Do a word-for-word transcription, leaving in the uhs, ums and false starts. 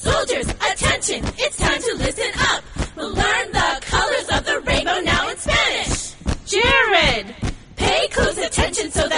Soldiers, attention, it's time to listen up. We'll learn the colors of the rainbow now in Spanish. Jared! Pay close attention so